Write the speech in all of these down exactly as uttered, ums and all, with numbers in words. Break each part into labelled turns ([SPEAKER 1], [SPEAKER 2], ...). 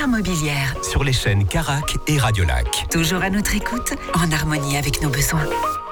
[SPEAKER 1] Chère Mobilière.
[SPEAKER 2] Sur les chaînes Carac et Radiolac.
[SPEAKER 1] Toujours à notre écoute, en harmonie avec nos besoins.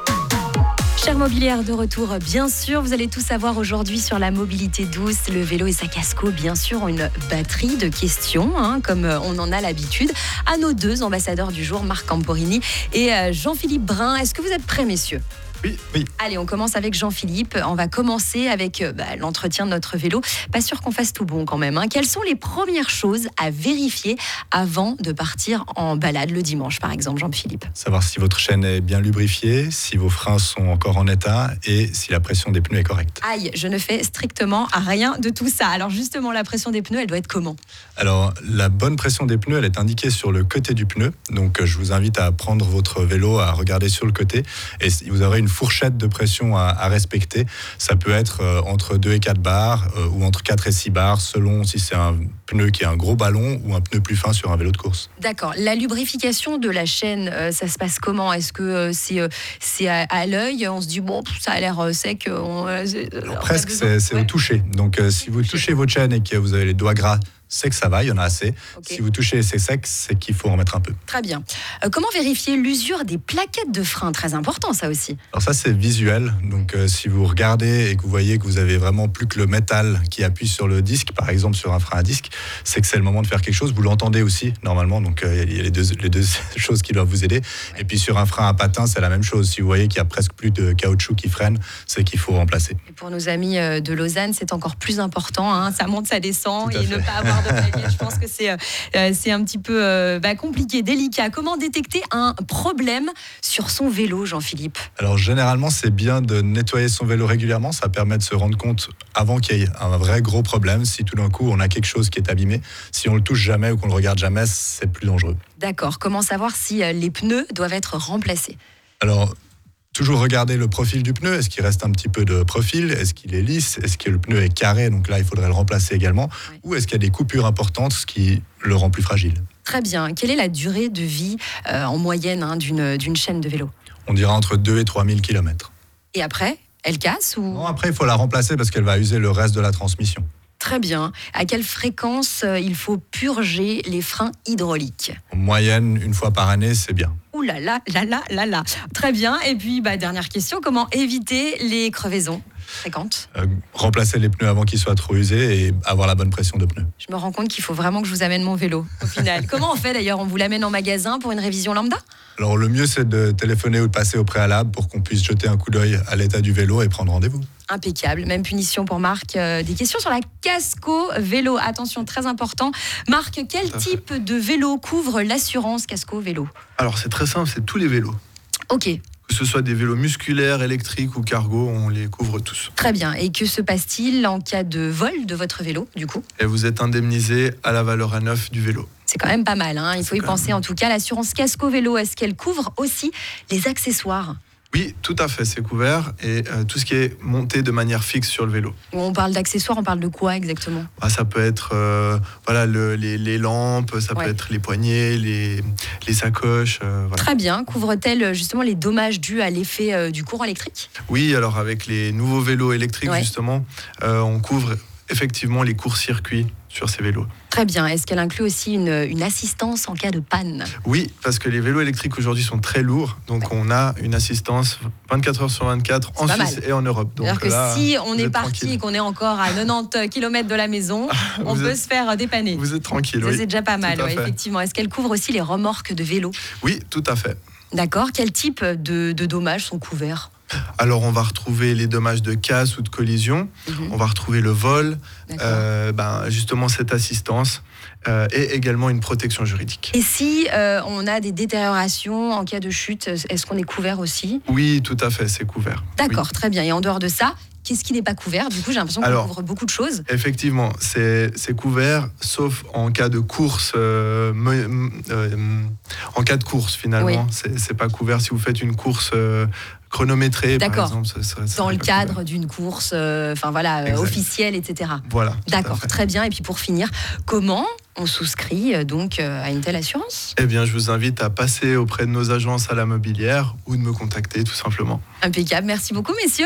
[SPEAKER 3] Chère Mobilière de retour, bien sûr, vous allez tout savoir aujourd'hui sur la mobilité douce, le vélo et sa casco, bien sûr, une batterie de questions, hein, comme on en a l'habitude, à nos deux ambassadeurs du jour, Marc Camporini et Jean-Philippe Brun. Est-ce que vous êtes prêts, messieurs ?
[SPEAKER 4] Oui, oui.
[SPEAKER 3] Allez, on commence avec Jean-Philippe. On va commencer avec bah, l'entretien de notre vélo. Pas sûr qu'on fasse tout bon quand même, hein. Quelles sont les premières choses à vérifier avant de partir en balade le dimanche, par exemple, Jean-Philippe ?
[SPEAKER 4] Savoir si votre chaîne est bien lubrifiée, si vos freins sont encore en état et si la pression des pneus est correcte.
[SPEAKER 3] Aïe, je ne fais strictement rien de tout ça. Alors justement, la pression des pneus, elle doit être comment ?
[SPEAKER 4] Alors, la bonne pression des pneus, elle est indiquée sur le côté du pneu. Donc, je vous invite à prendre votre vélo, à regarder sur le côté et vous aurez une fourchette de pression à, à respecter. Ça peut être euh, entre deux et quatre bars euh, ou entre quatre et six bars selon si c'est un pneu qui est un gros ballon ou un pneu plus fin sur un vélo de course.
[SPEAKER 3] D'accord. La lubrification de la chaîne, euh, ça se passe comment ? Est-ce que euh, c'est, euh, c'est à, à l'œil ? On se dit, bon, ça a l'air euh, sec. On, euh,
[SPEAKER 4] Alors, presque, c'est, c'est ouais. au toucher. Donc, euh, si vous touchez votre chaîne et que vous avez les doigts gras, c'est que ça va, il y en a assez. Okay. Si vous touchez et c'est sec, c'est qu'il faut en mettre un peu.
[SPEAKER 3] Très bien. Euh, comment vérifier l'usure des plaquettes de frein ? Très important, ça aussi.
[SPEAKER 4] Alors ça, c'est visuel. Donc euh, si vous regardez et que vous voyez que vous avez vraiment plus que le métal qui appuie sur le disque, par exemple sur un frein à disque, c'est que c'est le moment de faire quelque chose. Vous l'entendez aussi, normalement. Donc euh, il y a les deux, les deux choses qui doivent vous aider. Ouais. Et puis sur un frein à patin, c'est la même chose. Si vous voyez qu'il y a presque plus de caoutchouc qui freine, c'est qu'il faut remplacer.
[SPEAKER 3] Et pour nos amis de Lausanne, c'est encore plus important. Hein. Ça monte, ça descend. Et
[SPEAKER 4] fait.
[SPEAKER 3] ne pas avoir de plaquettes, je pense que c'est, euh, c'est un petit peu euh, bah, compliqué, délicat. Comment détecter un problème sur son vélo, Jean-Philippe ?
[SPEAKER 4] Alors généralement, c'est bien de nettoyer son vélo régulièrement. Ça permet de se rendre compte avant qu'il y ait un vrai gros problème. Si tout d'un coup, on a quelque chose qui est abîmé, si on le touche jamais ou qu'on le regarde jamais, c'est plus dangereux. D'accord.
[SPEAKER 3] Comment savoir si euh, les pneus doivent être remplacés ?
[SPEAKER 4] Alors, toujours regarder le profil du pneu. Est-ce qu'il reste un petit peu de profil ? Est-ce qu'il est lisse ? Est-ce que le pneu est carré ? Donc là, il faudrait le remplacer également. Oui. Ou est-ce qu'il y a des coupures importantes, ce qui le rend plus fragile ?
[SPEAKER 3] Très bien. Quelle est la durée de vie euh, en moyenne hein, d'une, d'une chaîne de vélo ?
[SPEAKER 4] On dira entre deux et trois mille kilomètres.
[SPEAKER 3] Et après, elle casse ou...
[SPEAKER 4] Non, après, il faut la remplacer parce qu'elle va user le reste de la transmission.
[SPEAKER 3] Très bien. À quelle fréquence euh, il faut purger les freins hydrauliques ?
[SPEAKER 4] En moyenne, une fois par année, c'est bien.
[SPEAKER 3] Ouh là là, là là, là là. Très bien. Et puis, bah, dernière question, comment éviter les crevaisons fréquentes ?
[SPEAKER 4] euh, Remplacer les pneus avant qu'ils soient trop usés et avoir la bonne pression de pneus.
[SPEAKER 3] Je me rends compte qu'il faut vraiment que je vous amène mon vélo, au final. Comment on fait d'ailleurs ? On vous l'amène en magasin pour une révision lambda ?
[SPEAKER 4] Alors, le mieux, c'est de téléphoner ou de passer au préalable pour qu'on puisse jeter un coup d'œil à l'état du vélo et prendre rendez-vous.
[SPEAKER 3] Impeccable. Même punition pour Marc. Euh, des questions sur la casco vélo. Attention, très important. Marc, quel type de vélo couvre l'assurance casco vélo ?
[SPEAKER 5] Alors, c'est très simple, c'est tous les vélos.
[SPEAKER 3] Ok.
[SPEAKER 5] Que ce soit des vélos musculaires, électriques ou cargo, on les couvre tous.
[SPEAKER 3] Très bien. Et que se passe-t-il en cas de vol de votre vélo, du coup ?
[SPEAKER 5] Et vous êtes indemnisé à la valeur à neuf du vélo.
[SPEAKER 3] C'est quand même pas mal, hein. Il faut y penser même. En tout cas. L'assurance casco vélo, est-ce qu'elle couvre aussi les accessoires ?
[SPEAKER 5] Oui, tout à fait, c'est couvert. Et euh, tout ce qui est monté de manière fixe sur le vélo.
[SPEAKER 3] On parle d'accessoires, on parle de quoi exactement ?
[SPEAKER 5] Ah, ça peut être euh, voilà, le, les, les lampes, ça ouais. peut être les poignets, les, les sacoches. Euh, voilà.
[SPEAKER 3] Très bien. Couvre-t-elle justement les dommages dus à l'effet euh, du courant électrique ?
[SPEAKER 5] Oui, alors avec les nouveaux vélos électriques, ouais. justement, euh, on couvre effectivement les courts-circuits sur ces vélos.
[SPEAKER 3] Très bien. Est-ce qu'elle inclut aussi une, une assistance en cas de panne ?
[SPEAKER 5] Oui, parce que les vélos électriques aujourd'hui sont très lourds, donc ouais. on a une assistance vingt-quatre heures sur vingt-quatre C'est en Suisse mal. Et en Europe. Donc
[SPEAKER 3] alors que
[SPEAKER 5] là,
[SPEAKER 3] si on est parti
[SPEAKER 5] tranquille.
[SPEAKER 3] Et qu'on est encore à quatre-vingt-dix kilomètres de la maison, on peut êtes, se faire dépanner.
[SPEAKER 5] Vous êtes tranquille,
[SPEAKER 3] Ça,
[SPEAKER 5] oui.
[SPEAKER 3] C'est déjà pas mal, ouais, effectivement. Est-ce qu'elle couvre aussi les remorques de vélos ?
[SPEAKER 5] Oui, tout à fait.
[SPEAKER 3] D'accord. Quel type de, de dommages sont couverts ?
[SPEAKER 5] Alors, on va retrouver les dommages de casse ou de collision. Mmh. On va retrouver le vol, euh, ben, justement cette assistance euh, et également une protection juridique.
[SPEAKER 3] Et si euh, on a des détériorations en cas de chute, est-ce qu'on est couvert aussi ?
[SPEAKER 5] Oui, tout à fait, c'est couvert.
[SPEAKER 3] D'accord,
[SPEAKER 5] oui.
[SPEAKER 3] Très bien. Et en dehors de ça, qu'est-ce qui n'est pas couvert ? Du coup, j'ai l'impression qu'on couvre beaucoup de choses.
[SPEAKER 5] Effectivement, c'est, c'est couvert, sauf en cas de course. Euh, me, euh, en cas de course, finalement, oui. c'est, c'est pas couvert. Si vous faites une course euh, chronométrée,
[SPEAKER 3] D'accord.
[SPEAKER 5] par exemple, ça, ça, ça
[SPEAKER 3] dans le cadre
[SPEAKER 5] couvert.
[SPEAKER 3] D'une course, euh, enfin voilà, euh, officielle, et cetera.
[SPEAKER 5] Voilà.
[SPEAKER 3] D'accord, très bien. Et puis pour finir, comment on souscrit euh, donc euh, à une telle assurance ?
[SPEAKER 5] Eh bien, je vous invite à passer auprès de nos agences à la mobilière ou de me contacter, tout simplement.
[SPEAKER 3] Impeccable. Merci beaucoup, messieurs.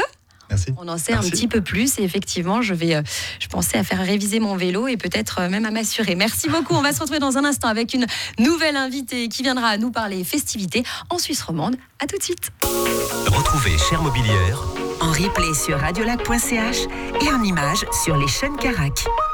[SPEAKER 4] Merci.
[SPEAKER 3] On en sait
[SPEAKER 4] Merci.
[SPEAKER 3] un petit peu plus et effectivement, je vais, euh, je pensais à faire réviser mon vélo et peut-être euh, même à m'assurer. Merci beaucoup. On va se retrouver dans un instant avec une nouvelle invitée qui viendra nous parler festivités en Suisse romande. À tout de suite.
[SPEAKER 2] Retrouvez Cher Mobilière
[SPEAKER 1] En replay sur radiolac point c h et en images sur les chaînes Carac.